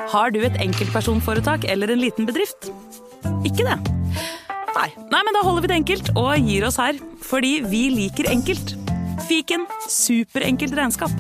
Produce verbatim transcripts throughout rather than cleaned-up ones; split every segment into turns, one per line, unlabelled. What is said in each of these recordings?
Har du et enkeltpersonforetak eller en liten bedrift? Ikke det? Nei. Nei, men da holder vi det enkelt og gir oss her, fordi vi liker enkelt. Fiken, superenkelt regnskap.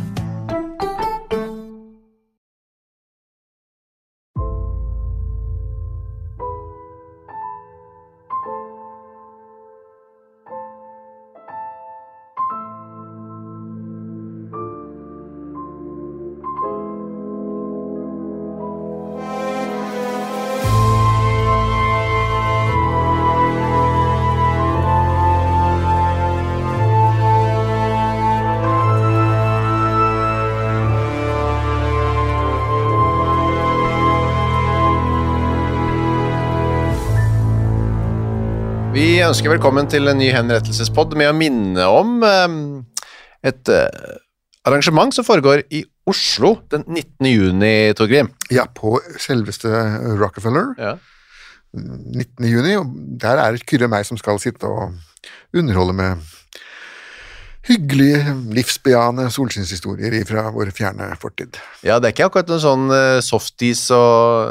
Vi ønsker velkommen til en ny henrettelsespodd med å minne om um, et uh, arrangement som foregår i Oslo den nittende juni, Torgrim.
Ja, på selveste Rockefeller.
Ja.
nittende juni, og der er det Kyrre og meg som skal sitte og underholde med hyggelige, livsbejaende solskinnshistorier fra vår fjerne fortid.
Ja, det er ikke akkurat en sånn uh, softies og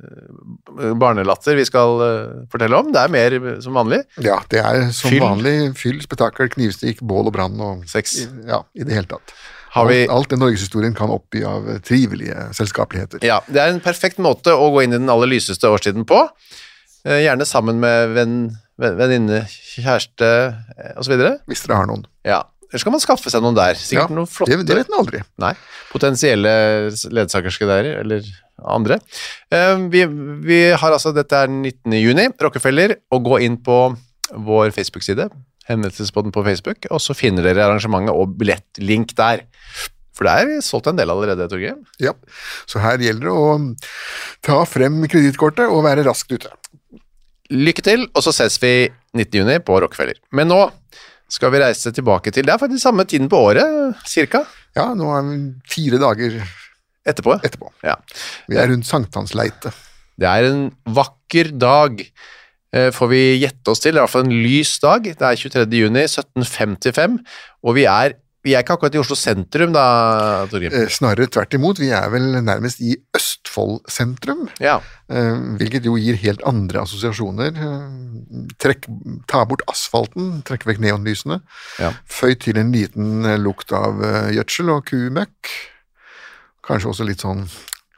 uh, barnelatter vi skal uh, fortelle om. Det er mer som vanlig.
Ja, det er som
Fyll.
vanlig fyll, spetakkel, knivstikk, bål og brann og
Sex.
Ja, i det hele tatt.
Har vi...
alt, alt det Norgeshistorien kan oppby av trivelige selskapeligheter.
Ja, det er en perfekt måte å gå inn i den aller lyseste årstiden på. Uh, gjerne sammen med venn, venninne, kjæreste og så videre.
Hvis dere har noen.
Ja. Eller skal man skaffe seg noen der? Sikkert
ja,
noen flotte...
Det, det vet man aldri.
Nei, potensielle ledsagerske der, eller andre. Uh, vi, vi har altså, dette er nittende juni, Rockefeller, og gå inn på vår Facebook-side, henrettelsespodden på Facebook, og så finner dere arrangementet og billettlink der. For det er solgt en del allerede, Torgrim.
Ja, så her gjelder det å ta frem kredittkortet og være raskt ute.
Lykke til, og så ses vi nittende juni på Rockefeller. Men nå skal vi reise tilbake til, det er faktisk samme tiden på året, cirka.
Ja, nå er vi fire dager
etterpå.
etterpå.
Ja.
Vi er rundt Sankthansleite.
Det er en vakker dag, får vi gjette oss til, det er i hvert fall en lys dag. Det er tjuetredje juni sytten femtifem, og vi er, vi er ikke akkurat i Oslo sentrum da, Torgrim.
Snarere tvert imot, vi er vel nærmest i Østfold sentrum,
ja.
Hvilket jo gir helt andre assosiasjoner. Trekk, ta bort asfalten, trekk vekk neonlysene,
ja.
Føy til en liten lukt av gjødsel og kumøkk, kanskje også litt sånn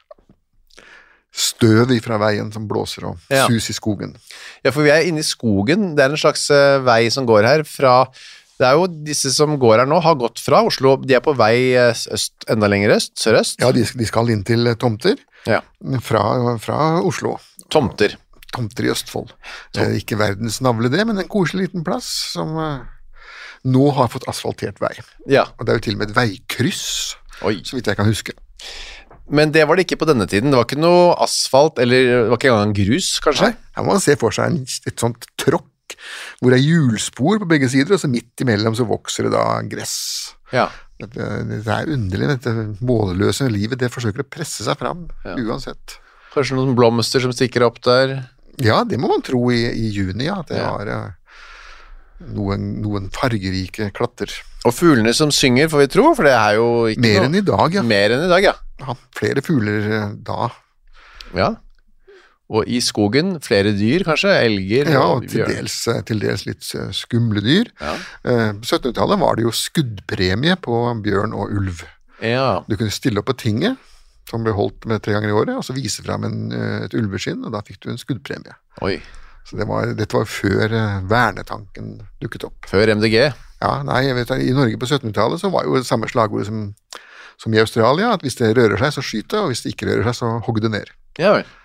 støv fra veien som blåser og
ja.
sus i skogen.
Ja, for vi er inne i skogen, det er en slags vei som går her fra, det er jo disse som går her nå, har gått fra Oslo, de er på vei øst, enda lenger øst, sørøst.
Ja, de, de skal inn til tomter
ja.
fra, fra Oslo.
Tomter.
Tomter i Østfold. Eh, ikke verdens navle det, men en koselig liten plass som eh, nå har fått asfaltert vei.
Ja.
Og det er jo til og med et veikryss,
Oi.
Så vidt jeg kan huske.
Men det var det ikke på denne tiden. Det var ikke noe asfalt, eller det var ikke engang grus, kanskje?
Nei, her må man se for seg en, et sånt tråkk, hvor det er hjulspor på begge sider, og så midt imellom så vokser det da gress.
Ja.
Dette, dette er underlig, dette måleløse livet, det forsøker å presse seg fram, ja. Uansett.
Kanskje noen blomster som stikker opp der?
Ja, det må man tro i, i juni, ja, at det
ja.
har uh, noen, noen fargerike klatter.
Og fuglene som synger, får vi tro, for det er jo ikke
Mer
noe...
enn i dag, ja.
Mer enn i dag, ja.
Ja, flere fugler uh, da. Ja.
Og i skogen, flere dyr kanskje, elger
ja,
og
og til dels, til dels litt skumle dyr. Ja. På syttenhundretallet var det jo skuddpremie på bjørn og ulv.
Ja.
Du kunne stille opp på tinget, som ble holdt med tre ganger i året, og så vise frem en, et ulveskinn, og da fikk du en skuddpremie.
Oi.
Så det var, dette var før vernetanken dukket opp.
Før M D G?
Ja, nei, jeg vet, i Norge på syttenhundretallet så var jo det samme slagordet som, som i Australia, at hvis det rører seg, så skyt det, og hvis det ikke rører seg, så hogg det ned.
Ja vel.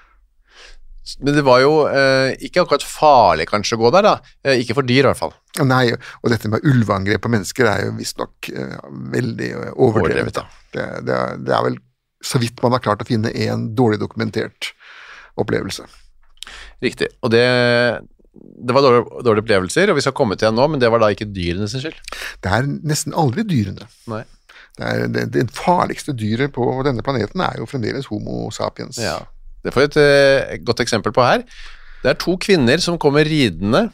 Men det var jo eh, ikke akkurat farlig kanskje å gå der da, eh, ikke for dyr i hvert fall.
Nei, og dette med ulveangrep på mennesker er jo visst nok eh, veldig overdrevet. Da. Det, det, er, det er vel så vidt man har klart å finne en dårlig dokumentert opplevelse.
Riktig, og det, det var dårlige, dårlige opplevelser, og vi skal komme til igjen nå, men det var da ikke dyrene sin skyld.
Det er nesten aldri dyrene.
Nei.
Det, er, det, det farligste dyret på denne planeten er jo fremdeles homo sapiens.
Ja. Det får vi et, et godt eksempel på her. Det er to kvinner som kommer ridende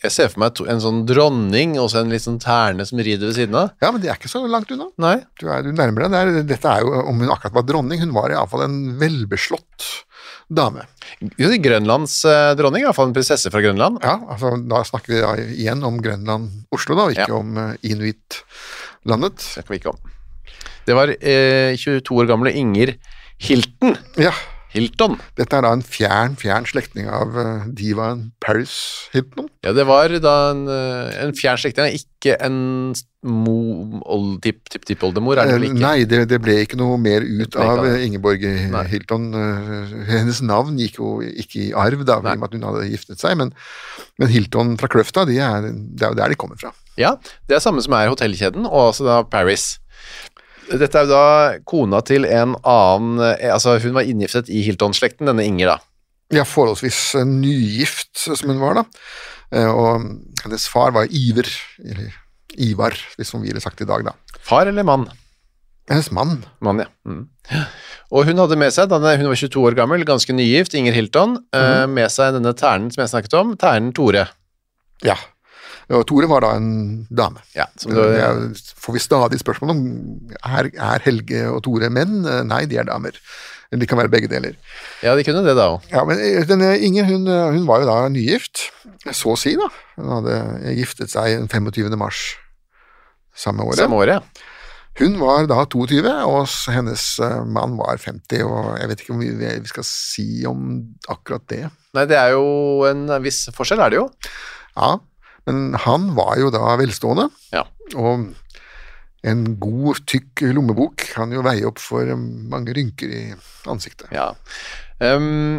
Jeg ser for meg to, en sånn dronning, og så en litt sånn terne som rider ved siden av.
Ja, men det er ikke så langt unna.
Nei.
Du er du nærmer deg. Det er, dette er jo, om hun akkurat var dronning, hun var i alle fall en velbeslått dame.
Grønlands eh, dronning, i hvert fall en prinsesse fra Grønland.
Ja, altså da snakker vi da igjen om Grønland-Oslo da, og ikke
Ja.
om uh, Inuit-landet.
Det snakker vi ikke om. Det var eh, tjueto år gamle Inger Hilton.
Ja,
Hilton.
dette er da en fjern, fjern slektning av uh, divaen Paris Hilton.
Ja, det var da en, eh, en fjern slektning, ikke en mo, old, tipp, tipp, tipp, oldemor, er det vel
Eh,
ikke?
Nei, det, det ble ikke noe mer ut
ble ikke
av
det.
eh, Ingeborg
Nei.
Hilton. Eh, Hennes navn gikk jo ikke i arv da, i
Nei.
og med at hun hadde giftet seg, men, men Hilton fra Kløfta, de er, det er jo der de kommer fra.
Ja, det er samme som er hotellkjeden, og også da Paris. Dette er jo da kona til en annen, eh, altså hun var inngiftet i Hilton-slekten, denne Inger da.
Ja, forholdsvis eh, nygift som hun var da, Eh, og hennes far var Iver, eller Ivar, hvis som vi ville sagt i dag da.
Far eller mann?
Hennes mann.
Mann, ja. Mm. Og hun hadde med seg, denne, hun var tjueto år gammel, ganske nygift, Inger Hilton, eh, med seg denne ternen som jeg snakket om, ternen Tore.
Ja, og Tore var da en dame.
Ja, som
Det,
du,
det er, får vi stadig spørsmål om, er, er Helge og Tore menn? Eh, Nei, de er damer. De kan være begge deler.
ja, de kunne det da også.
Ja, men denne Inger, hun, hun var jo da nygift, så å si da. Hun hadde giftet seg den femogtyvende mars samme året.
Samme året, ja.
Hun var da toogtyve, og s- hennes eh, mann var femti, og jeg vet ikke om vi, vi skal si om akkurat det.
Nei, det er jo en viss forskjell, er det jo.
Ja, men han var jo da velstående,
Ja.
og en god, tykk lommebok kan jo veie opp for mange rynker i ansiktet.
Ja. Um,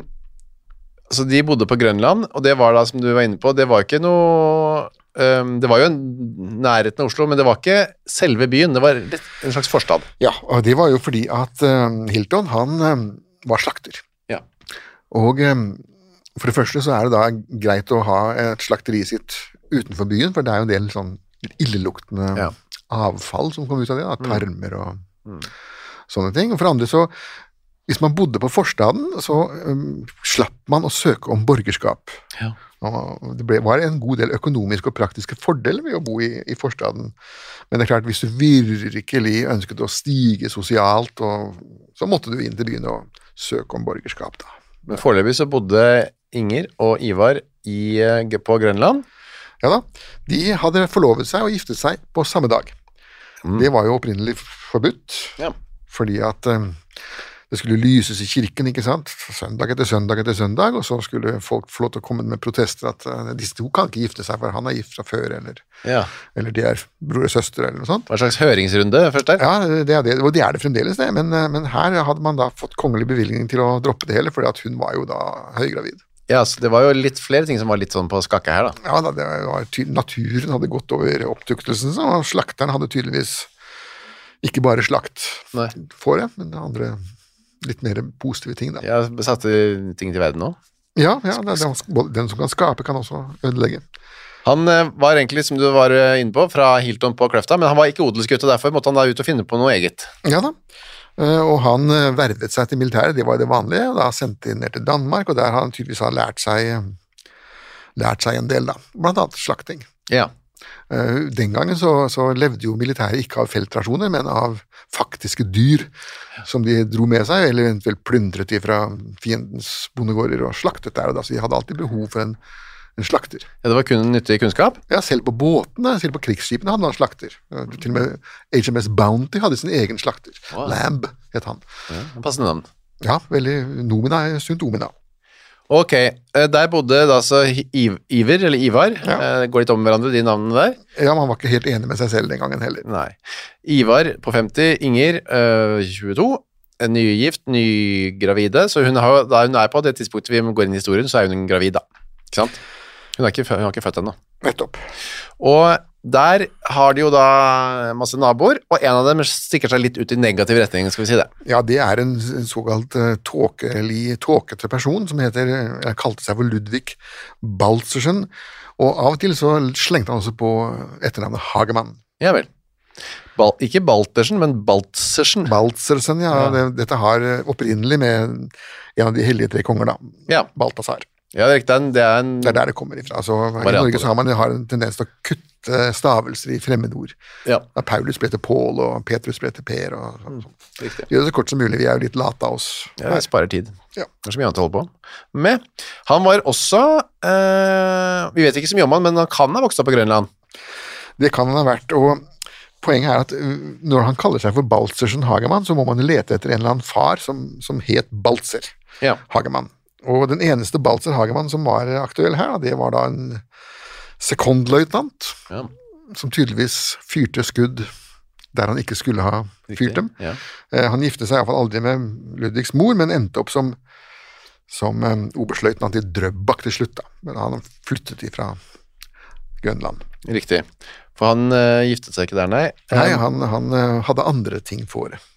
så de bodde på Grønland, og det var da, som du var inne på, det var ikke noe um, det var jo en nærheten av Oslo, men det var ikke selve byen, det var litt, en slags forstad.
Ja, og det var jo fordi at eh, Hilton, han eh, var slakter.
Ja.
Og eh, for det første så er det da greit å ha et slakteri sitt utenfor byen, for det er jo en del sånn illeluktende
Ja.
avfall som kommer ut av det, da, tarmer og sånne ting. Og for andre så, hvis man bodde på forstaden, så um, slapp man å søke om borgerskap.
Ja.
Og det ble, var en god del økonomiske og praktiske fordeler ved å bo i, i forstaden. Men det er klart, hvis du virkelig ønsket å stige sosialt, og, så måtte du inn til byen og søke om borgerskap da.
Men foreløpig så bodde Inger og Ivar i, eh, på Grønland.
Ja da, de hadde forlovet seg og giftet seg på samme dag. Det var jo opprinnelig forbudt,
Ja.
fordi at eh, det skulle lyses i kirken, ikke sant? Søndag etter søndag etter søndag, og så skulle folk få lov til å komme med protester at eh, disse to kan ikke gifte seg, for han er gift fra før, eller,
Ja.
eller de er bror og søster, eller noe sånt.
Hva slags høringsrunde først der?
Ja, det er det, og det er det fremdeles det, men, eh, men her hadde man da fått kongelig bevilgning til å droppe det hele, fordi at hun var jo da høygravid.
Ja, så det var jo litt flere ting som var litt sånn på skakke her da.
Ja, da, det var ty naturen hadde gått over opptuktelsen, så slakteren hadde tydeligvis ikke bare slakt
Nei.
fåret, men andre litt mer positive ting da.
Jeg satte ting til verden nå.
Ja, ja det, det, både den som kan skape kan også ødelegge.
Han eh, var egentlig, som du var eh, inne på, fra Hilton på Kløfta, men han var ikke odelsgutt, og derfor måtte han da ut og finne på noe eget.
Ja da, Eh, og han eh, vervet seg til militæret, det var det vanlige, og da sendte de ned til Danmark, og der har han tydeligvis har lært seg, lært seg en del da, blant annet slakting.
Ja.
Eh, Den gangen så, så levde jo militæret ikke av feltrasjoner, men av faktiske dyr som de dro med seg, eller eventuelt plyndret de fra fiendens bondegårder og slaktet der og da, så de hadde alltid behov for en, en slakter.
Ja, det var kun nyttig kunnskap.
Ja, selv på båtene, selv på krigsskipene hadde man slakter. Eh, Til og med H M S Bounty hadde sin egen slakter.
Wow.
Lamb het han.
Ja, passende navn.
Ja, veldig nomina, sunt omina.
Ok, eh, der bodde da så Iv Iver, eller Ivar,
Ja.
eh, går litt om hverandre, de navnene der.
Ja, man var ikke helt enig med seg selv den gangen heller.
Nei. Ivar på femti, Inger eh, tjueto, eh, nygift, nygravide, så hun har, da hun er på det tidspunktet vi går inn i historien, så er hun gravid da, ikke sant? Hun er ikke, fø- hun har ikke født ennå.
Nettopp.
Og der har de jo da masse naboer, og en av dem stikker seg litt ut i negativ retning, skal vi si det.
Ja, det er en, en såkalt uh, tåkelig, tåkete person som heter, jeg kalte seg for Ludvig Baltzersen, og av og til så slengte han også på etternavnet Hagemann.
Ja vel. Bal ikke Baltersen, men Baltzersen.
Baltzersen, ja,
Ja.
Det, dette har uh, opprinnelig med en av de hellige tre konger da,
Ja.
Balthasar.
Ja, det er riktig, det er en...
Det er der det kommer ifra. Altså, I Norge så har man har en tendens til å kutte stavelser i fremmedord.
Ja.
Da Paulus ble til Paul, og Petrus ble til Per, og sånn.
Riktig.
Vi gjør det så kort som mulig, vi er jo litt late av oss.
Ja, vi sparer tid.
Ja.
Det er så mye annet å holde på med. Han var også, eh, vi vet ikke så mye om han, men han kan ha vokst opp på Grønland. Det
kan han ha vært, og poenget er at når han kaller seg for Baltzersen Hagemann, så må man lete etter en eller annen far som, som het Baltzer
ja.
Hagemann. Og den eneste Baltzer Hagemann som var aktuell her, det var da en sekondløytnant, ja. som tydeligvis fyrte skudd der han ikke skulle ha fyrt dem.
Ja.
Han gifte seg i hvert fall aldri med Ludvigs mor, men endte opp som, som um, oberstløytnant i Drøbak til slutt. Da. Men han flyttet ifra Grønland.
Riktig. For han uh, giftet seg ikke der, nei?
Nei, han, han uh, hadde andre ting for det.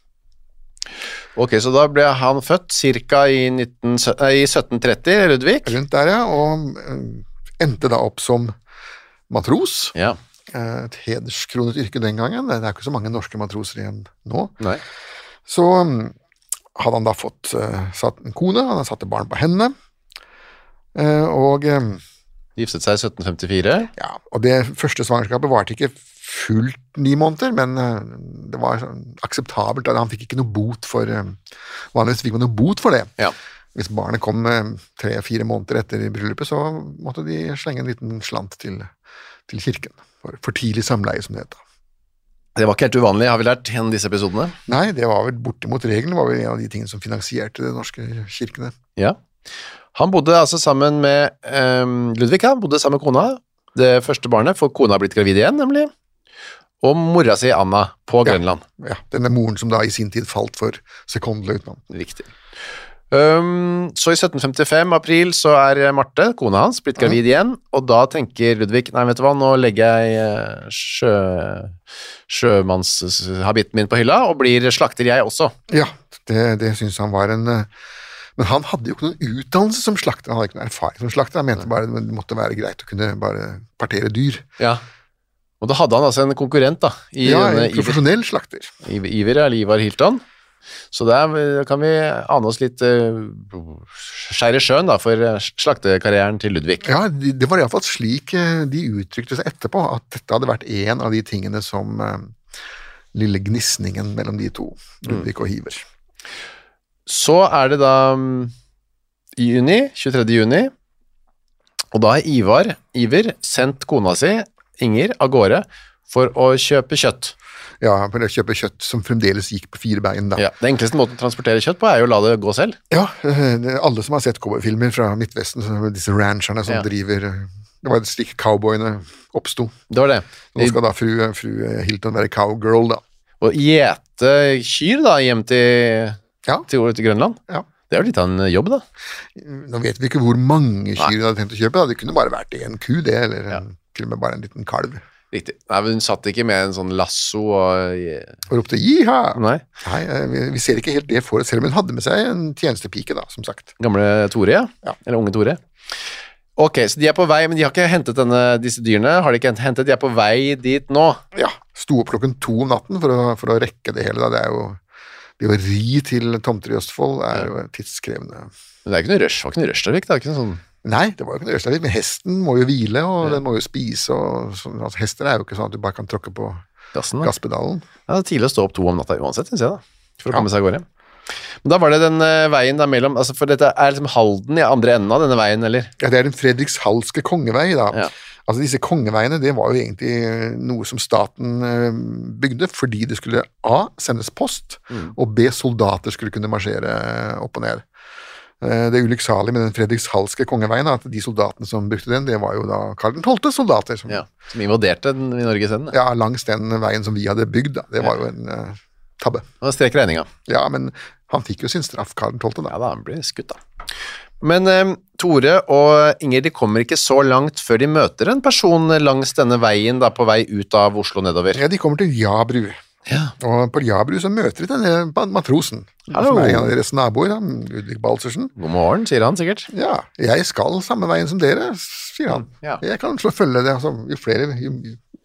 Ok, så da ble han født cirka i, nitten, i sytten tretti, Ludvig?
Rundt der, ja, og uh, endte da opp som matros.
Ja.
Et hederskronet yrke den gangen. Det er ikke så mange norske matroser igjen nå.
Nei.
Så um, hadde han da fått uh, satt en kone, han hadde satt et barn på henne, uh, og um,
giftet seg i sytten femtifire.
Ja, og det første svangerskapet varte ikke fullt ni måneder, men uh, det var sånn, akseptabelt. Han fikk ikke noe bot for uh, vanligvis fikk man noe bot for det.
Ja.
Hvis barnet kom uh, tre-fire måneder etter bryllupet, så måtte de slenge en liten slant til, til kirken. For, for tidlig samleie, som det heter.
Det var ikke helt uvanlig, har vi lært gjennom disse episodene?
Nei, det var vel bortimot regelen, var vel en av de tingene som finansierte de norske kirkene.
Ja. Han bodde altså sammen med um, Ludvig, han bodde sammen med kona, det første barnet, for kona har blitt gravid igjen, nemlig, og mora si Anna på Grønland.
Ja, ja, denne moren som da i sin tid falt for sekondløytnant.
Riktig. Um, så i sytten femtifem, april, så er Marte, kona hans, blitt gravid mm. igjen, og da tenker Ludvig, nei, vet du hva, nå legger jeg sjø, sjømannshabitten min på hylla, og blir slakter jeg også.
Ja, det, det synes han var en... Men han hadde jo ikke noen utdannelse som slakter, han hadde ikke noen erfaring som slakter, han mente bare det måtte være greit å kunne bare partere dyr.
Ja, og da hadde han altså en konkurrent da. I
ja, en profesjonell Iver, slakter.
Iver, eller Ivar Hilton. Så der kan vi ane oss litt uh, skjære sjøen da, for slaktekarrieren til Ludvig.
Ja, det, det var i hvert fall slik de uttrykte seg etterpå, at dette hadde vært en av de tingene som uh, lille gnissningen mellom de to, Ludvig mm. og Iver.
Så er det da um, i juni, tjuetredje juni, og da har Ivar, Iver sendt kona si, Inger, av gårde for å kjøpe kjøtt.
Ja, for å kjøpe kjøtt som fremdeles gikk på fire bein da.
Ja, det enkleste måten å transportere kjøtt på er jo å la det gå selv.
Ja, alle som har sett cowboyfilmer fra Midtvesten, disse rancherne som ja. driver, det var slik cowboyene oppstod.
Det var det.
Nå skal da fru, fru Hilton være cowgirl da.
Og gjete kyr da hjem til,
ja.
til, til Grønland.
Ja.
Det er jo litt av en jobb da.
Nå vet vi ikke hvor mange kyr de hadde tenkt å kjøpe da. Det kunne bare vært en ku det, eller ja. en, til og med bare en liten kalv.
Riktig. Nei, men hun satt ikke med en sånn lasso og...
Og ropte jiha!
Nei.
Nei, vi, vi ser ikke helt det for oss, selv om hun hadde med seg en tjenestepike da, som sagt.
Gamle Tore, ja?
Ja.
Eller unge Tore. Ok, så de er på vei, men de har ikke hentet denne, disse dyrene, har de ikke hentet, de er på vei dit nå?
Ja, sto opp klokken to om natten for å, for å rekke det hele da, det er jo... Det å ri til tomter i Østfold er jo tidskrevende.
Men det er ikke noe rush, det var ikke noe rush, det er ikke noe sånn...
Nei, det var jo ikke noe røstlig, men hesten må jo hvile, og ja. den må jo spise, og så, altså, hester er jo ikke sånn at du bare kan tråkke på Gassen, gasspedalen.
Ja, det er tidlig å stå opp to om natta uansett, synes jeg da, for å komme ja. seg av gårde. Men da var det den uh, veien da mellom, altså for dette er liksom Halden i andre enden av denne veien, eller?
Ja, det er den Fredrikshaldske kongevei da.
Ja.
Altså disse kongeveiene, det var jo egentlig noe som staten uh, bygde, fordi det skulle A, sendes post, mm. og B, soldater skulle kunne marsjere opp og ned. Det er ulykksalig med den Fredrikshaldske kongeveien, at de soldatene som brukte den, det var jo da Karl den tolvte soldater. Som,
ja, som invaderte den i Norge siden.
Ja, langs den veien som vi hadde bygd, da. Det var ja. jo en uh, tabbe.
Og strek regninga.
Ja, men han fikk jo sin straff, Karl den tolvte da.
Ja da, han ble skutt da. Men um, Tore og Inger, de kommer ikke så langt før de møter en person langs denne veien da, på vei ut av Oslo nedover.
Ja, de kommer til Jabru.
Ja.
Og på Jabru så møter de denne matrosen,
Hallo.
som er en av deres naboer, Ludvig Baltzersen.
God morgen, sier han sikkert.
Ja, jeg skal samme veien som dere, sier han.
Ja.
Jeg kan slå følge det, altså, jo flere, jo,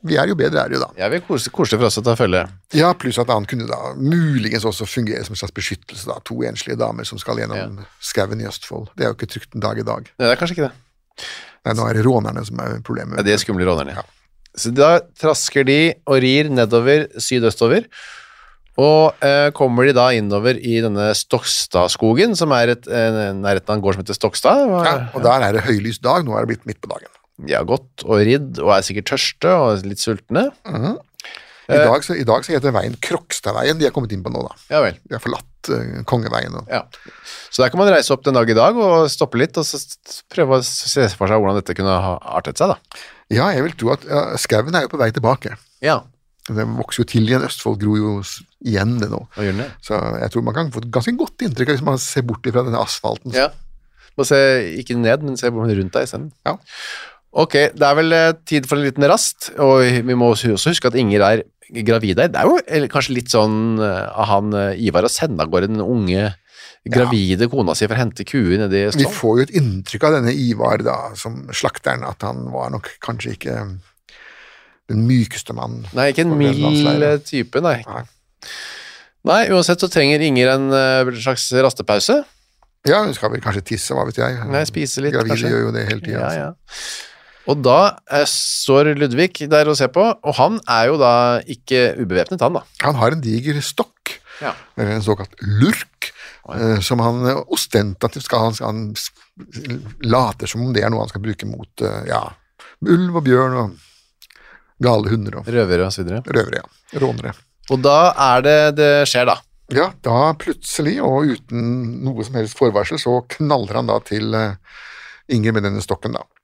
vi er jo bedre er det jo da.
Ja, vi er koselig, koselig for oss å ta følge.
Ja, pluss at han kunne da muligens også fungere som en slags beskyttelse da, to enslige damer som skal gjennom ja. Skaven i Østfold. Det er jo ikke trygt en dag i dag.
Nei, det er kanskje ikke det.
Nei, nå er det rånerne som er problemet.
Ja, de er skumle rånerne.
Ja.
Så da trasker de og rir nedover, sydøstover, og eh, kommer de da innover i denne Stokstadskogen, som er et, eh, nærheten av en gård som heter Stokstad. Og,
ja, og der er det høylys dag, nå er det blitt midt på dagen.
De har gått og ridd, og er sikkert tørste og litt sultne.
Mm-hmm. I, dag, så, I dag så heter veien Krokstadveien, de har kommet inn på nå da.
Ja vel.
De har forlatt uh, Kongeveien. Og...
Ja. Så der kan man reise opp den dag i dag og stoppe litt, og så prøve å se for seg hvordan dette kunne ha artet seg da.
Ja, jeg vil tro at ja, skauen er jo på vei tilbake.
Ja.
Det vokser jo til igjen, Østfold gror jo igjen det nå.
Hva gjør den det?
Så jeg tror man kan få et ganske godt inntrykk hvis man ser bort fra denne asfalten.
Ja, må se ikke ned, men se rundt deg i stedet.
Ja.
Ok, det er vel tid for en liten rast, og vi må også huske at Inger er gravid der. Det er jo eller, kanskje litt sånn av han Ivar å sende av gårde den unge gravide ja. Kona si for å hente kuer nede i Østfold. Vi
får jo et inntrykk av denne Ivar da, som slakteren, at han var nok kanskje ikke den mykeste mannen.
Nei, ikke en mild type, nei. nei. Nei, uansett så trenger Inger en uh, slags rastepause.
Ja, hun skal vel kanskje tisse, hva vet jeg.
Nei, spise litt,
Gravide
kanskje.
Gjør jo det hele tiden.
Ja, ja. Og da uh, står Ludvig der og ser på, og han er jo da ikke ubevæpnet, han da.
Han har en diger stokk,
ja.
en såkalt lurk, uh, som han ostentativt skal, han, han later som om det er noe han skal bruke mot, uh, ja, ulv og bjørn og gale hunder og
røvere og så videre.
Røvere, ja. Rånere. Og
da er det det skjer da.
Ja, da plutselig, og uten noe som helst forvarsel, så knaller han da til uh, Inger med denne stokken da.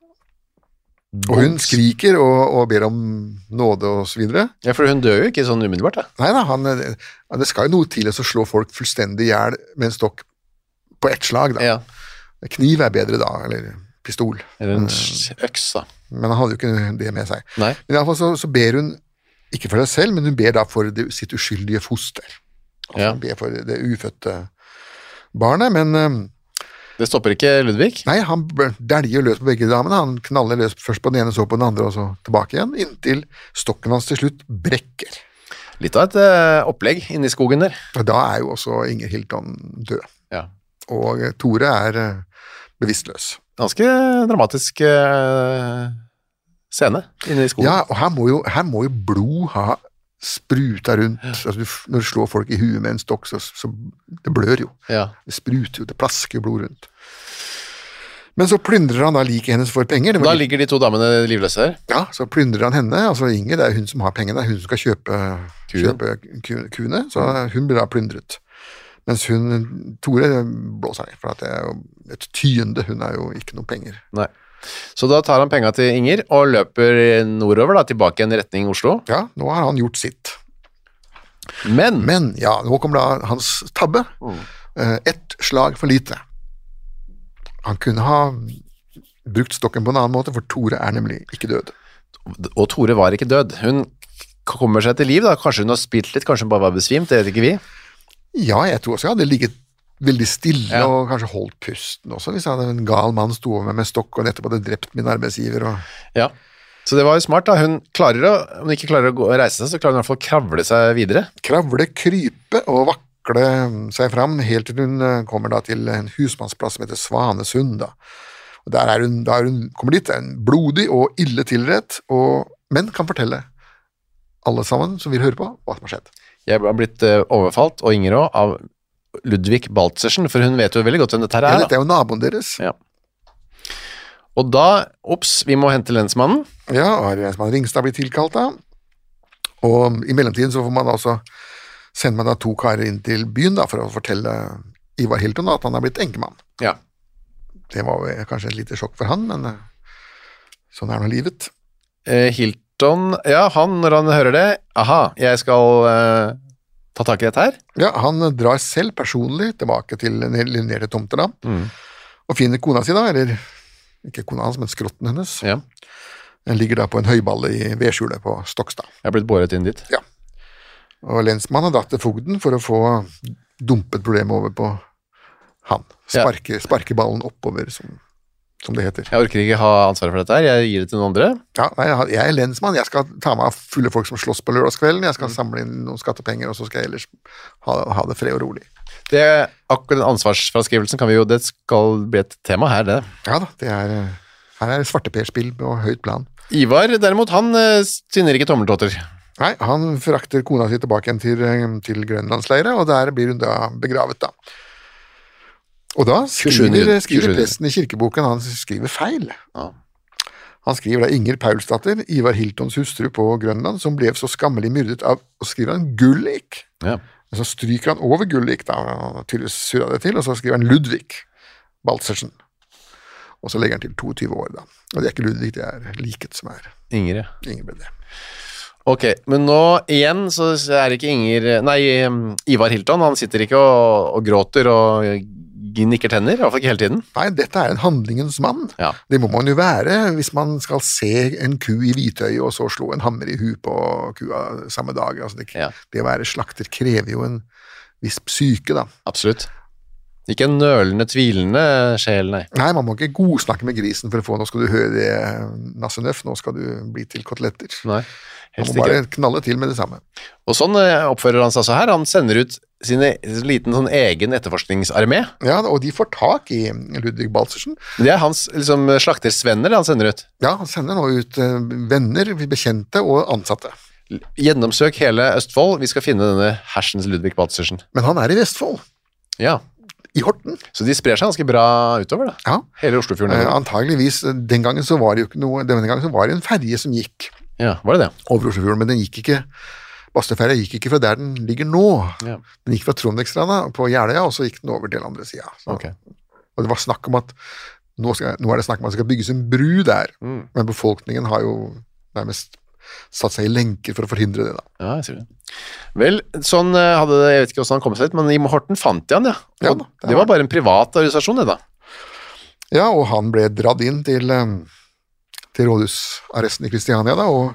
Og hun skriker og, og ber om nåde og så videre.
Ja, for hun dør jo ikke sånn umiddelbart da.
Nei da, han, det skal jo noe til å slå folk fullstendig ihjel med en stokk på ett slag da.
Ja.
Kniv er bedre da, eller pistol.
Eller en øks da.
Men han hadde jo ikke det med seg.
Nei.
Men i alle fall så, så ber hun, ikke for seg selv, men hun ber da for det, sitt uskyldige foster. Altså
ja.
Hun ber for det ufødte barnet, men... Um,
det stopper ikke Ludvig?
Nei, han dælger løs på begge damene, han knaller løs først på den ene, så på den andre, og så tilbake igjen, inntil stokken hans til slutt brekker.
Litt av et uh, opplegg inne i skogen der.
Og da er jo også Inger Hilton død.
Ja.
Og Tore er uh, bevisstløs.
Ganske dramatisk uh, scene inne i skogen.
Ja, og her må jo, her må jo blod ha spruta rundt. Altså, du, når du slår folk i huet med en stokk, så, så det blør jo.
Ja. Det
spruter jo, det plasker jo blod rundt. Men så plyndrer han da liket hennes for penger.
Da ligger de to damene livløse her.
Ja, så plyndrer han henne. Altså Inger, det er hun som har pengene, det er hun som skal kjøpe, kjøpe kuene, så hun blir da plyndret. Mens hun, Tore, blåser ned, for at det er jo et tyende, hun er jo ikke noe penger.
Nei. Så da tar han penger til Inger og løper nordover da, tilbake i retning Oslo.
Ja, nå har han gjort sitt.
Men?
Men, ja, nå kommer da hans tabbe. Mm. Et slag for lite. Han kunne ha brukt stokken på en annen måte, for Tore er nemlig ikke død.
Og Tore var ikke død. Hun kommer seg til liv da, kanskje hun har spilt litt, kanskje hun bare var besvimt, det vet ikke vi.
Ja, jeg tror også jeg hadde ligget veldig stille ja. Og kanskje holdt pusten også, hvis jeg hadde en gal mann stod over meg med stokk og nettopp hadde drept min arbeidsgiver. Og...
Ja, så det var jo smart da. Hun klarer å, om hun ikke klarer å gå og reise seg, så klarer hun i hvert fall å kravle seg videre.
Kravle, krype og vakle seg fram, helt til hun kommer da til en husmannsplass som heter Svanesund da. Og der er hun, da er hun kommer dit, er hun blodig og ille tilrett, og menn kan fortelle alle sammen som vil høre på hva som har skjedd. Jeg
har blitt uh, overfalt, og Inger også, av Ludvig Baltzersen, for hun vet jo veldig godt hvem dette her er.
Ja, dette er jo naboen deres.
Ja. Og da, opps, vi må hente lensmannen.
Ja, og lensmannen Ringstad blir tilkalt da. Og i mellomtiden så får man altså, sender man da to karer inn til byen da, for å fortelle Ivar Hilton da, at han har blitt enkemann.
Ja.
Det var jo kanskje et lite sjokk for han, men sånn er nå livet.
Eh, Hilton, ja, han, når han hører det, aha, jeg skal... Eh, ta tak i dette her?
Ja, han drar selv personlig tilbake til nede tomter da, mm. og finner kona si da, eller ikke kona hans, men skrotten hennes.
Ja.
Den ligger da på en høyballe i vedskjulet på Stokstad.
Jeg har blitt båret inn dit.
Ja. Og lensmannen har dratt til fogden for å få dumpet problemet over på han. Sparke, ja. Sparke ballen oppover som som det heter.
Jeg orker ikke ha ansvaret for dette her, jeg gir det til noen andre.
Ja, nei, jeg jeg er lensmann, jeg skal ta meg av fulle folk som slåss på lørdagskvelden, jeg skal samle inn noen skattepenger, og så skal jeg ellers ha, ha det fred og rolig.
Det, akkurat den ansvarsfraskrivelsen kan vi jo, det skal bli et tema her, det.
Ja da, det er, her er svarteperspill på høyt plan.
Ivar, derimot, han uh, syner ikke tommeltotter.
Nei, han frakter kona si tilbake igjen til, til Grønlandsleire, og der blir hun da begravet da. Og da skriver, skriver presten i kirkeboken, han skriver feil.
Ja.
Han skriver da Inger Paulsdatter, Ivar Hiltons hustru på Grønland, som ble så skammelig myrdet av, og skriver han Gullik.
Ja.
Så stryker han over Gullik da, og tydeligvis surrer det til, og så skriver han Ludvig Baltzersen. Og så legger han til toogtyve år da. Og det er ikke Ludvig, det er liket som er.
Inger, ja.
Inger ble det.
Ok, men nå igjen så er ikke Inger, nei, Ivar Hilton, han sitter ikke og, og gråter og nikker tenner, i hvert fall ikke hele tiden.
Nei, dette er en handlingens mann.
Ja.
Det må man jo være hvis man skal se en ku i hvitøy og så slå en hammer i hu på kua samme dag. Altså det,
Ja.
det å være slakter krever jo en viss psyke da.
Absolutt. Ikke en nølende, tvilende sjel, nei.
Nei, man må ikke godsnakke med grisen for å få, nå skal du høre det, Nassenøff, nå skal du bli til koteletter.
Nei,
Man
helst
må bare
ikke.
knalle til med det samme.
Og sånn eh, oppfører han seg altså her. Han sender ut sin liten sånn egen etterforskningsarmé.
Ja, og de får tak i Ludvig Baltzersen.
Det er hans liksom, slaktersvenner det han sender ut.
Ja, han sender nå ut eh, venner, bekjente og ansatte.
Gjennomsøk hele Østfold, vi skal finne denne hersens Ludvig Baltzersen.
Men han er i Vestfold,
Ja,
i Horten.
så de sprer seg ganske bra utover da.
Ja,
Hele Oslofjorden.
eh, antageligvis, den gangen så var det jo ikke noe, denne gangen så var det en ferje som gikk
Ja, var det det?
over Oslofjorden, men den gikk ikke, Bastøferja gikk ikke fra der den ligger nå.
Ja.
Den gikk fra Trondheimsstranda på Jeløya, og så gikk den over til andre siden. Så,
Ok.
Og det var snakk om at, nå, skal, nå er det snakk om at det skal bygges en bru der,
Mm.
men befolkningen har jo nærmest satt seg i lenker for å forhindre det da.
Ja, jeg ser det. Vel, sånn eh, hadde det, jeg vet ikke hvordan han kom seg ut, men i Horten fant de han, ja.
Ja
Og
da, det
det
var-
var bare en privat organisasjon, det da.
Ja, og han ble dratt inn til, eh, til rådhusarresten i Kristiania da, og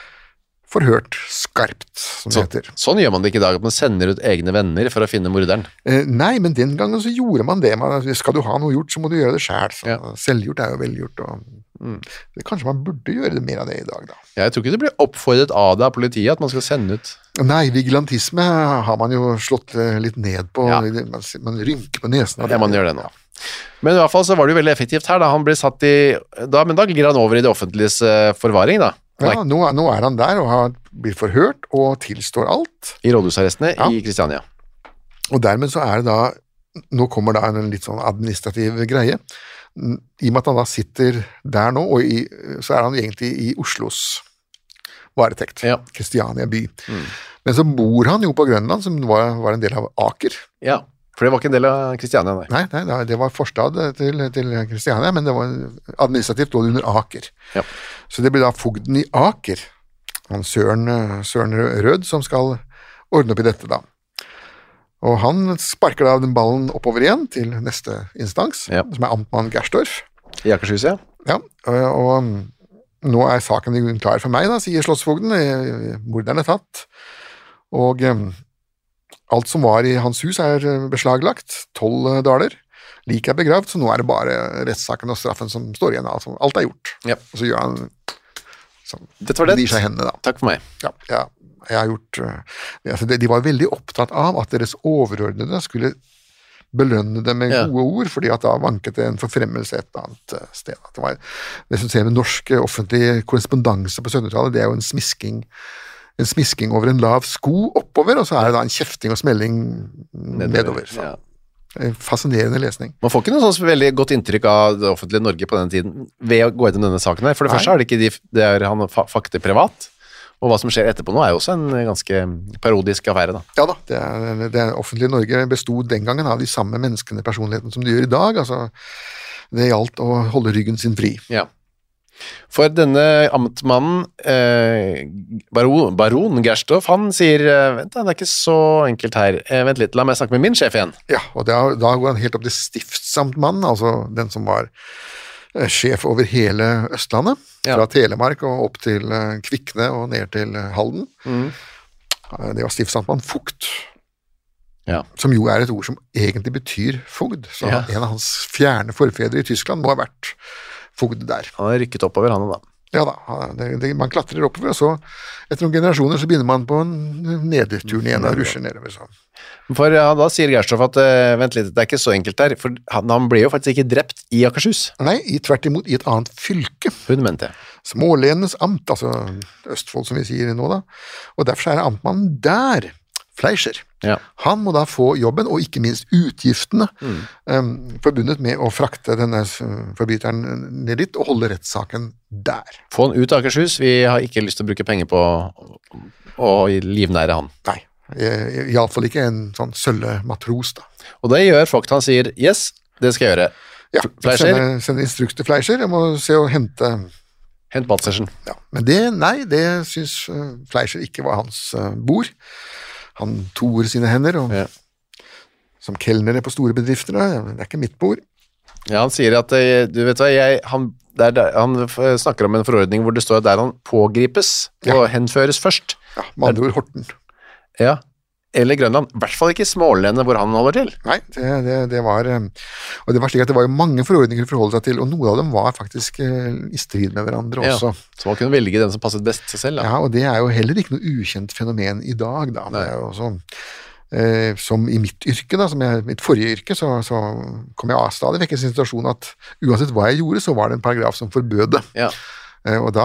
forhørt skarpt, som det
Så,
heter.
sånn gjør man det ikke i dag, at man sender ut egne venner for å finne morderen.
Eh, nei, men den gangen så gjorde man det. Man, skal du ha noe gjort, så må du gjøre det selv. Så
Ja.
Selvgjort er jo velgjort. Og,
Mm.
det, kanskje man burde gjøre det mer av det i dag, da.
Ja, jeg tror ikke det blir oppfordret av det av politiet at man skal sende ut.
Nei, vigilantisme har man jo slått eh, litt ned på.
Ja.
Man, man rynker på nesen. av
Ja, man gjør det nå. Men i hvert fall så var det jo veldig effektivt her da. Han ble satt i, da, men da ligger han over i det offentliges eh, forvaring da.
Ja, nå, er- nå er han der og har blitt forhørt og tilstår alt.
I rådhusarrestene
Ja.
i Kristiania.
Og dermed så er det da, nå kommer da en litt sånn administrativ greie. I og med at han da sitter der nå, og i, så er han egentlig i Oslos varetekt.
Ja.
Kristiania by. Men så bor han jo på Grønland, som var, var en del av Aker.
Ja, for det var ikke en del av Kristiania, nei.
Nei, nei, det- det var forstad til, til Kristiania, men det var administrativt lå det under Aker.
Ja.
Så det blir da fogden i Aker, han Søren, Søren Rød, som skal ordne opp i dette da. Og han sparker da den ballen oppover igjen til neste instans,
Ja.
som er amtmann Gerstorff.
I Akershus, ja.
Ja, og, og nå er saken klar for meg da, sier slåssfogden. Eh, Morderen er tatt. Og eh, alt som var i hans hus er eh, beslaglagt, tolv daler. Liket er begravd, så nå er det bare rettssaken og straffen som står igjen. Altså, alt er gjort.
Ja.
Og så gjør han så,
Dette var det.
gir seg hendene da.
Takk for meg.
Ja, ja, jeg har gjort uh, altså de, de var veldig opptatt av at deres overordnede skulle belønne dem med
Ja.
gode ord, fordi at da vanket det en forfremmelse et eller annet uh, sted. At det, var, det som ser med norsk uh, offentlig korrespondanse på syttenhundretallet, det er jo en smisking en smisking over en lav sko oppover, og så er det da en kjefting og smelling nedover. Så.
Ja.
Fascinerende lesning.
Man får ikke noe sånn veldig godt inntrykk av det offentlige Norge på den tiden ved å gå gjennom denne saken her. For det
Nei.
første er det ikke de, det er han fa- fakte privat, og hva som skjer etterpå nå er jo også en ganske parodisk affære da.
Ja da, det, er, det offentlige Norge bestod den gangen av de samme menneskene, personligheten som de gjør i dag. Altså, det gjaldt å holde ryggen sin fri.
Ja. For denne amtmannen, eh, baron, baron Gerstorff, han sier, eh, vent da, det er ikke så enkelt her. Eh, vent litt, la meg snakke med min sjef igjen.
Ja, og da, da går han helt opp til stiftsamtmannen, altså den som var eh, sjef over hele Østlandet,
Ja.
fra Telemark og opp til eh, Kvikne og ned til eh, Halden.
Mm.
Eh, Det var stiftsamtmann Fugt.
Ja.
som jo er et ord som egentlig betyr fogd, så
Ja.
en av hans fjerne forfedre i Tyskland må ha vært fogd der.
Han har rykket oppover, han da.
Ja da, det, det, man klatrer oppover, og så etter noen generasjoner så begynner man på en nedturen igjen og rusher nedover. Så.
For ja, da sier Gerstorff at, uh, vent litt, det er ikke så enkelt der, for han, han ble jo faktisk ikke drept i Akershus.
Nei, i, tvert imot i et annet fylke.
Hun mente jeg.
Smålenenes amt, altså Østfold som vi sier nå da, og derfor er det amtmannen der, Fleischer.
Ja.
Han må da få jobben, og ikke minst utgiftene,
Mm.
um, forbundet med å frakte denne forbryteren ned dit og holde rettssaken der.
Få han ut av Akershus, vi har ikke lyst til å bruke penger på å livnære han.
Nei, i, i alle fall ikke en sånn sølle matros da.
Og det gjør Vogt, han sier, yes, det skal jeg gjøre.
Ja,
Fleischer?
sende, sende instruks til Fleischer, jeg må se og hente...
Hent Baltzersen.
Ja, men det, nei, det synes uh, Fleischer ikke var hans uh, bord. Han toer sine hender, og
Ja.
som kelnere på store bedrifter, da, det er ikke mitt bord.
Ja, han sier at, eh, du vet hva, jeg, han, det er der, han f- snakker om en forordning hvor det står at der han pågripes og henføres først.
Ja, med andre ord Horten.
Ja, eller Grønland. I hvert fall ikke Smålene hvor han holder til.
Nei, det, det, det var um, og det var slik at det var jo mange forordninger å forholde seg til, og noen av dem var faktisk uh, i strid med hverandre
Ja.
også.
Så man kunne velge den som passet best seg selv. Da.
Ja, og det er jo heller ikke noe ukjent fenomen i dag, da. Det er jo sånn, eh, som i mitt yrke, da, som jeg, mitt forrige yrke, så, så kom jeg av stadig vekk i en situasjon at uansett hva jeg gjorde, så var det en paragraf som forbød det.
Ja.
Eh, og da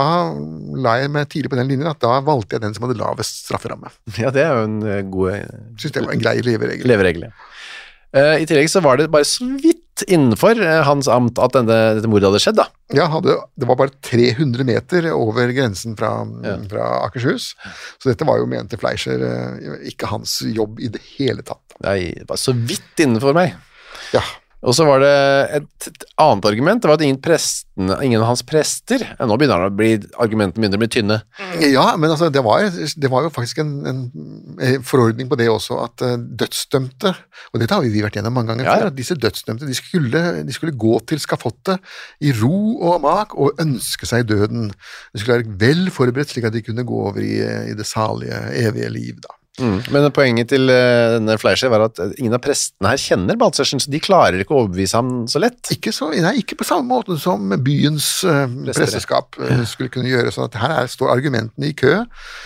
la jeg meg tidlig på den linjen at da valgte jeg den som hadde lavest strafferamme.
Ja, det er jo en eh, god eh,
Synes det var en grei leveregel.
leveregel. Ja. Eh, I tillegg så var det bare så vidt innenfor eh, hans amt at denne, dette mordet hadde skjedd, da.
Ja, hadde, det var bare tre hundre meter over grensen fra,
Ja.
fra Akershus, så dette var jo ment til Fleischer, eh, ikke hans jobb i det hele tatt.
Nei, det var så vidt innenfor meg.
Ja,
Og så var det et, et annet argument, det var at ingen, prestene, ingen av hans prester, ja, nå begynner han å bli, argumentene begynner å bli tynne.
ja men altså, det var, det var jo faktisk en, en, en forordning på det også, at uh, dødsdømte, og dette har vi vært gjennom mange ganger
Ja, ja.
før, at disse dødsdømte, de skulle, de skulle gå til skafottet i ro og mak og ønske seg døden. De skulle være vel forberedt slik at de kunne gå over i, i det salige, evige liv da.
Mm. Men poenget til uh, denne Fleischer var at ingen av prestene her kjenner Baltzersen, så de klarer ikke å overbevise ham så lett.
Ikke, så, nei, ikke på samme måte som byens uh, presteskap uh, skulle kunne gjøre, sånn at her er, står argumentene i kø.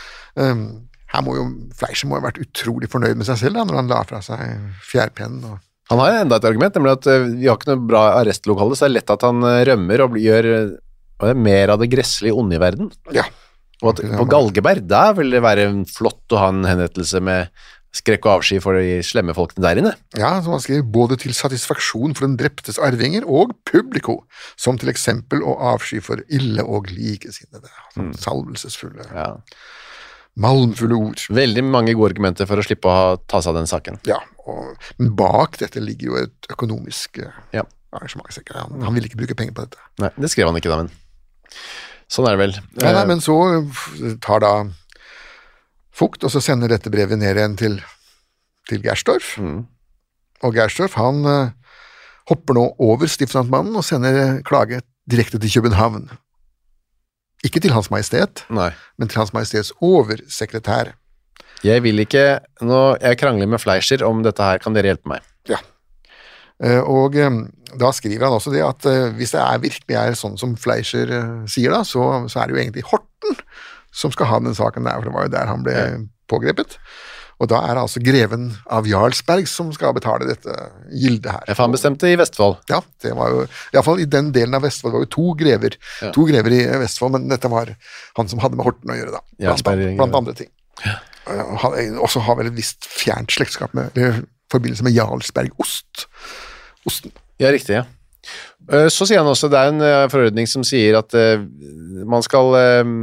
Um, her må jo, Fleischer må ha vært utrolig fornøyd med seg selv da, når han la fra seg fjærpennen. Og...
Han har enda et argument, nemlig at uh, vi har ikke noe bra arrestlokale, så det er lett at han uh, rømmer og blir, gjør uh, mer av det gresslige onde i verden.
Ja.
Og at på Galgeberg, der vil det være flott å ha en henrettelse med skrekk og avsky for de slemme folkene der inne.
Ja, som han skriver, både til satisfaksjon for den dreptes arvinger og publiko, som til eksempel å avsky for ille og likesinnede, sånn salvelsesfulle,
Ja.
malmfulle ord.
Veldig mange gode argumenter for å slippe å ha, ta seg av den saken.
Ja, og, men bak dette ligger jo et økonomisk eh,
Ja.
arrangement, sikkert. Han, han ville ikke bruke penger på dette.
Nei, det skrev han ikke da, men sånn er det vel.
Nei, nei,
Eh,
men så tar da Vogt, og så sender dette brevet ned igjen til, til Gerstorff.
Mm.
Og Gerstorff, han uh, hopper nå over stiftamtmannen og sender klage direkte til København. Ikke til Hans Majestet,
Nei.
men til Hans Majestets oversekretær.
Jeg vil ikke, nå jeg krangler med Fleischer om dette her, kan dere hjelpe meg?
Ja. Uh, og um, da skriver han også det at uh, hvis det er virkelig er sånn som Fleischer uh, sier da, så, så er det jo egentlig Horten som skal ha den saken der, for det var jo der han ble
Ja.
pågrepet. Og da er det altså greven av Jarlsberg som skal betale dette gildet her.
Jeg faen bestemte i Vestfold.
Ja, det var jo, i hvert fall i den delen av Vestfold, det var jo to grever,
Ja.
to grever i Vestfold, men dette var han som hadde med Horten å gjøre da, blant,
Jarlsberg,
blant andre ting. Uh, han også har vel et visst fjernt slektskap med, eller forbindelse med Jarlsberg-ost. Osten.
Ja, riktig, ja. Eh, Så sier han også, det er en eh, forordning som sier at eh, man skal eh,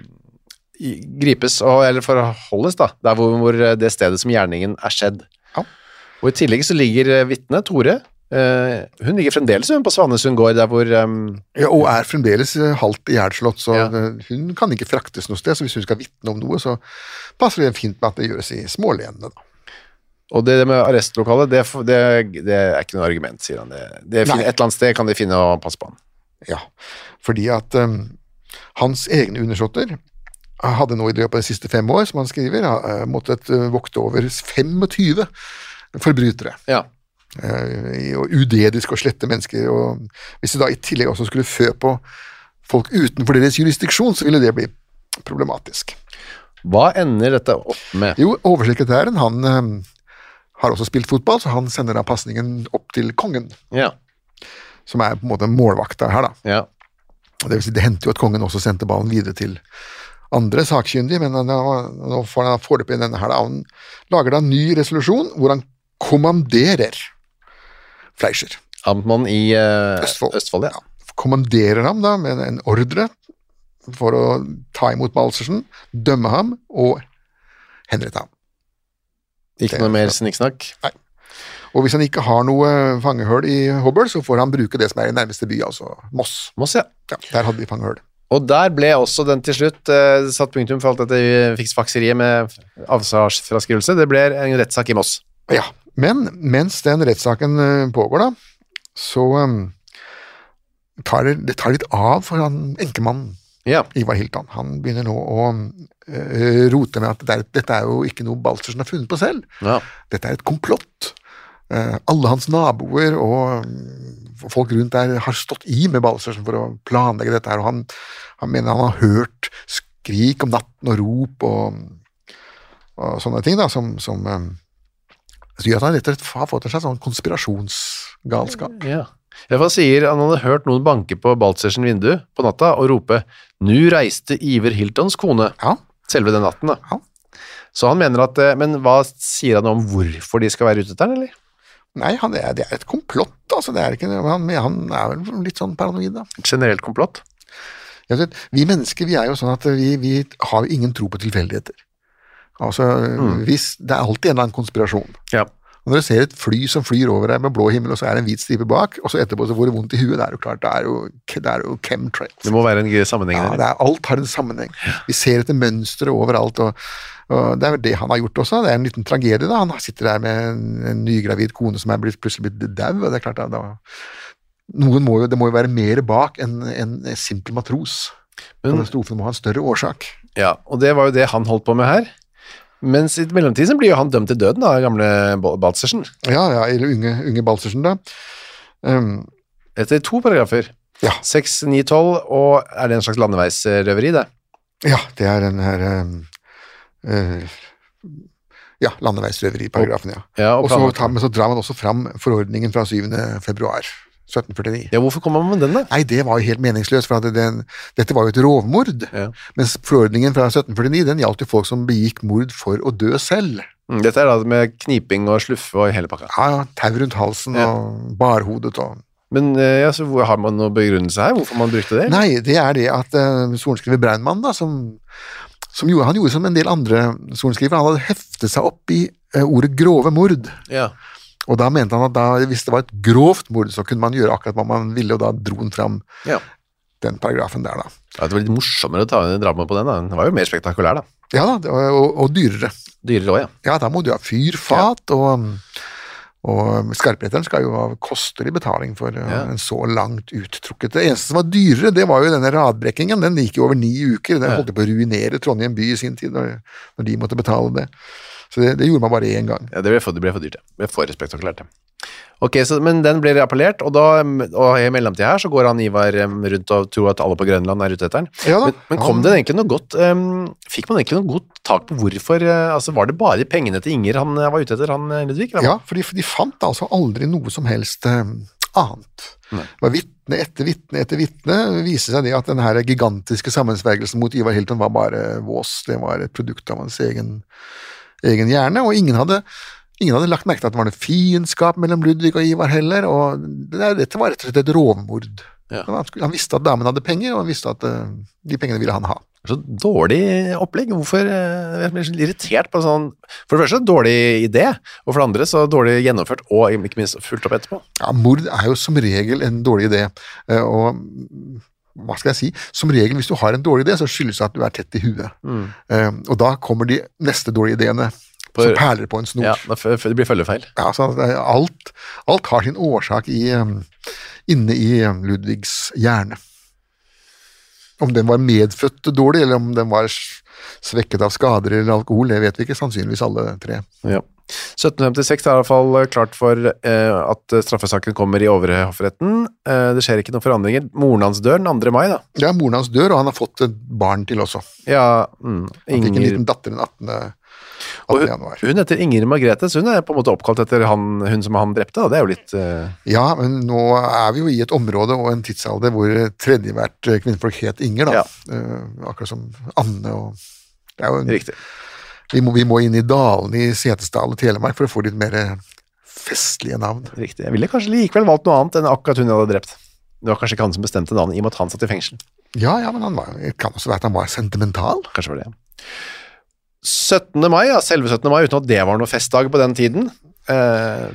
i- gripes, og, eller forholdes da, der hvor, hvor det stedet som gjerningen er skjedd.
Ja.
Og i tillegg så ligger eh, vitnet, Tore, eh, hun ligger fremdeles hun på Svanesund gård, der hvor, eh,
Ja, og er fremdeles eh, halvt ihjelslått, så
Ja.
eh, hun kan ikke fraktes noe sted, så hvis hun skal vitne om noe, så passer det fint med at det gjøres i smålenene da.
og det med arrestlokalet, det, f- det, det er ikke noe argument, sier han. Det, det finner,
Nei.
et eller annet sted kan de finne og passe på han.
Ja, fordi at um, hans egne undersåtter hadde nå i løpet av de siste fem år, som han skriver, ha- eh, måttet eh, vokte over tjuefem forbrytere.
Ja.
Uh, og udedisk og slette mennesker, og hvis de da i tillegg også skulle fø på folk utenfor deres jurisdiksjon, så ville det bli problematisk.
Hva ender dette opp med?
Jo, oversekretæren, han um, har også spilt fotball, så han sender da passningen opp til kongen,
Ja.
som er på en måte målvakta her da.
Ja.
Det vil si, det hendte jo at kongen også sendte ballen videre til andre sakkyndige, men nå, nå får han foreløpig denne her da. Han lager da en ny resolusjon, hvor han kommanderer Fleischer.
Amtmann i uh,
Østfold.
Østfold, ja.
Kommanderer ham da med en ordre for å ta imot Balsersen, dømme ham og henrette ham.
Ikke noe mer snikksnakk?
Nei. Og hvis han ikke har noe fangehull i Hobøl, så får han bruke det som er i nærmeste by, altså Moss.
Moss, ja.
Ja, der hadde vi fangehull.
Og der ble også den til slutt uh, satt punktum for alt dette fiksfakseriet med avsarsfraskrivelse. Det ble en rettssak i Moss.
Ja, men mens den rettssaken uh, pågår da, så um, tar det, det tar litt av for han enkemannen.
Ja.
Ivar Hilton, han begynner nå å uh, rote med at det er, dette er jo ikke noe Balsersen har funnet på selv.
Ja.
Dette er et komplott. Uh, alle hans naboer og um, folk rundt der har stått i med Balsersen for å planlegge dette her, og han, han mener han har hørt skrik om natten og rop og, og sånne ting da, som, som um, så gjør at han rett og slett har fått en slags sånn konspirasjonsgalskap.
Ja. I hvert fall sier han hadde hørt noen banke på Balsersen vindu på natta og rope «Nu reiste Iver Hiltons kone»,
Ja.
selve den natten da.
Ja.
Så han mener at, men hva sier han om hvorfor de skal være ute der, eller?
Nei, han er, det er et komplott, altså, det er ikke, han, han er vel litt sånn paranoid da.
Et generelt komplott?
Jeg vet, vi mennesker, vi er jo sånn at vi, vi har jo ingen tro på tilfeldigheter. Altså, mm. hvis, det er alltid en eller annen konspirasjon.
Ja.
Og når du ser et fly som flyr over deg med blå himmel, og så er det en hvit stripe bak, og så etterpå så får det vondt i huet, det er jo klart, det er jo, det er jo chemtrails.
Det må være en sammenheng
der. Ja, det er, alt har en sammenheng. Vi ser etter mønstre overalt, og, og det er det han har gjort også. Det er en liten tragedie da, han sitter der med en, en nygravid kone som er blitt, plutselig blitt dau, og det er klart da, noen må jo, det må jo være mer bak enn en simpel matros. Men katastrofen må ha en større årsak.
Ja, og det var jo det han holdt på med her. Mens i mellomtiden blir jo han dømt til døden da, gamle Balsersen.
Ja, ja, eller unge, unge Balsersen da. Um,
Etter to paragrafer.
Ja.
seks, ni, tolv, og er det en slags landeveisrøveri det?
Ja, det er den her um, uh, ja, landeveisrøveri-paragrafen, ja.
ja og
og så, tar, men så drar man også fram forordningen fra syvende februar sytten førtini.
Ja, hvorfor kommer man med den da?
Nei, det var jo helt meningsløst, for at den, dette var jo et rovmord,
ja.
Mens forordningen fra sytten førtini, den gjaldt jo folk som begikk mord for å dø selv.
Mm, dette er da med kniping og sluffe og hele pakka.
Ja, tau rundt halsen ja. Og barhodet og...
Men ja, så har man noen begrunnelse her, hvorfor man brukte det?
Nei, det er det at uh, sorenskriver Breinmann da, som, som gjorde, han gjorde som en del andre sorenskriver, han hadde heftet seg opp i uh, ordet grove mord.
Ja.
Og da mente han at da, hvis det var et grovt mord, så kunne man gjøre akkurat hva man ville, og da dro han fram
ja.
Den paragrafen der da.
Ja, det var litt morsommere å ta en drama på den da. Det var jo mer spektakulær da.
Ja da, det var, og, og dyrere.
Dyrere også, ja.
Ja, da må du ha fyrfat, ja. og, og skarpretteren skal jo ha kostelig betaling for ja. En så langt uttrukket. Det eneste som var dyrere, det var jo denne radbrekkingen, den gikk jo over ni uker, den holdt på å ruinere Trondheim by i sin tid, når, når de måtte betale det. Så det, det gjorde man bare én gang.
Ja, det ble for, det ble for dyrt, ja. Det ble for spektakulært, ja. Ok, så, men den ble appellert, og, da, og i mellomtid her så går han Ivar rundt og tror at alle på Grønland er ute etter den.
Ja da.
Men, men kom det egentlig noe godt, um, fikk man egentlig noe godt tak på hvorfor, uh, altså var det bare pengene til Inger han uh, var ute etter, han Ludvig? Eller?
Ja, for de, for de fant altså aldri noe som helst uh, annet. Nei. Det var vittne etter vittne etter vittne, viser seg det at den her gigantiske sammensvergelsen mot Ivar Hilton var bare vås, det var et produkt av hans egen egen hjerne, og ingen hadde, ingen hadde lagt merke til at det var noe fiendskap mellom Ludvig og Ivar heller, og det, dette var rett og slett et rovmord. Ja. Han, han visste at damen hadde penger, og han visste at uh, de pengene ville han ha.
Så dårlig opplegg, hvorfor uh, jeg blir så irritert på sånn, for det første dårlig idé, og for det andre så dårlig gjennomført, og ikke minst fulgt opp etterpå.
Ja, mord er jo som regel en dårlig idé, uh, og hva skal jeg si, som regel hvis du har en dårlig idé, så skyldes det at du er tett i huet. Mm. Um, og da kommer de neste dårlige ideene, som perler på en snor.
Ja, det blir følgefeil.
Ja, så alt, alt har sin årsak i, um, inne i um, Ludvigs hjerne. Om den var medfødt dårlig, eller om den var svekket av skader eller alkohol, det vet vi ikke, sannsynligvis alle tre.
Ja. sytten femtiseks er i hvert fall klart for eh, at straffesaken kommer i overhoffretten. Eh, det skjer ikke noen forandringer. Moren hans dør den andre mai, da.
Ja, moren hans dør, og han har fått et barn til også.
Ja, mm,
Han fikk en
Inger,
liten datter den attende
og hun,
januar.
hun heter Inger Margrethe, så hun er på en måte oppkalt etter han, hun som han drepte, da. Det er jo litt... Eh...
Ja, men nå er vi jo i et område og en tidsalder hvor tredje hvert kvinnfolk het Inger, da.
Ja.
Uh, akkurat som Anne og... Det er jo en...
Riktig.
Vi må, vi må inn i dalen i Setesdal og Telemark for å få litt mer festlige navn.
Riktig. Jeg ville kanskje likevel valgt noe annet enn akkurat hun jeg hadde drept. Det var kanskje ikke han som bestemte navnet, i og med at han satt i fengsel.
Ja, ja, men han var, det kan også være at han var sentimental.
Kanskje var det, ja. syttende mai, ja, selve syttende mai, uten at det var noe festdag på den tiden, eh,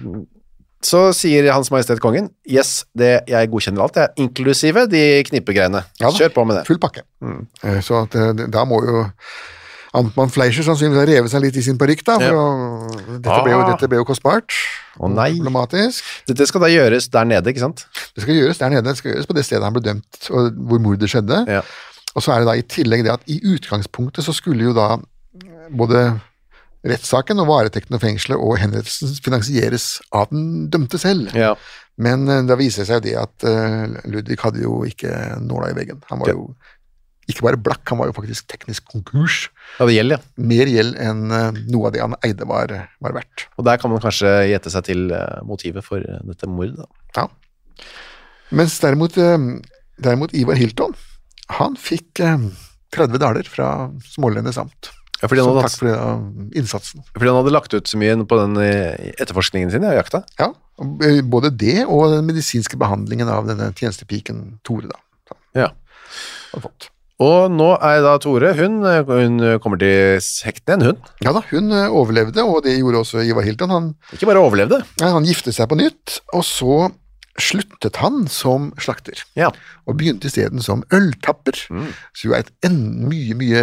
så sier Hans Majestet Kongen, yes, det, jeg godkjenner alt, det er inklusive de knippegreiene.
Ja da,
Kjør på med det.
Full pakke.
Mm.
Eh, Så at, eh, da må jo Antmann Fleischer sannsynligvis ha revet seg litt i sin parykk, da, for
Ja.
å, dette, ble jo,
Ah.
dette ble jo kostbart.
Å nei.
Problematisk.
Dette skal da gjøres der nede, ikke sant?
Det skal gjøres der nede, det skal gjøres på det stedet han ble dømt, og hvor mordet skjedde.
Ja.
Og så er det da i tillegg det at i utgangspunktet så skulle jo da både rettssaken og varetekten og fengselet og henrettelsen finansieres av den dømte selv.
Ja.
Men eh, da viser det seg jo det at eh, Ludvig hadde jo ikke nåla i veggen. Han var
Ja.
jo ikke bare blakk, han var jo faktisk teknisk konkurs.
Ja, det gjelder, ja.
Mer gjeld enn eh, noe av det han eide var, var verdt.
Og der kan man kanskje gjette seg til eh, motivet for eh, dette mordet, da.
Ja. Mens derimot, eh, derimot Ivar Hilton, han fikk eh, tretti daler fra Smålendes amt.
Ja, fordi han
Som
hadde,
takk for eh, innsatsen.
fordi han hadde lagt ut så mye på den eh, etterforskningen sin, ja, jakta.
Ja, og, eh, både det og den medisinske behandlingen av denne tjenestepiken Tore da.
Ja.
Har fått.
Og nå er da Tore, hun, eh, hun kommer til hekten igjen, hun.
Ja da, hun eh, overlevde, og det gjorde også Ivar Hilton. Han,
Ikke bare overlevde.
ja, han giftet seg på nytt, og så sluttet han som slakter,
Ja.
og begynte i stedet som øltapper,
Mm.
så jo er et en, mye, mye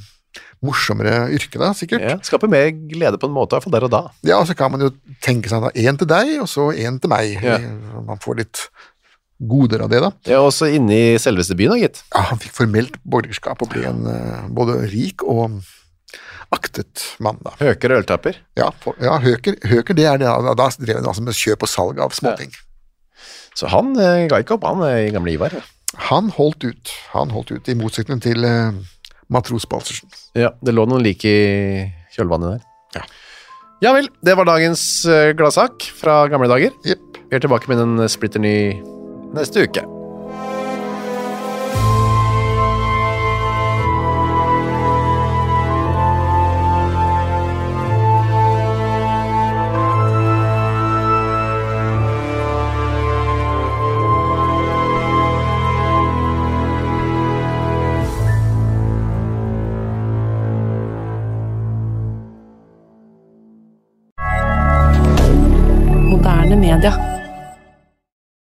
morsommere yrke da, sikkert.
Ja, skaper mer glede på en måte, i hvert fall der og da.
Ja, og så kan man jo tenke seg da, en til deg, og så en til meg.
Ja.
Man får litt goder av det da.
Ja, også inne i selveste byen, da, gitt.
Ja, han fikk formelt borgerskap og ble en eh, både rik og aktet mann da.
Høker og øltapper.
Ja, for, ja høker, høker det er det, da, da drev han altså med kjøp og salg av småting.
Så han eh, ga ikke opp, han eh, i gamle Ivar. Ja.
Han holdt ut, han holdt ut, i motsetning til eh, Matros Balsersen.
Ja, det lå noen lik i kjølvannet der.
Ja.
Ja vel, det var dagens uh, gladsak fra gamle dager.
Jepp.
Vi er tilbake med en splitter ny neste uke.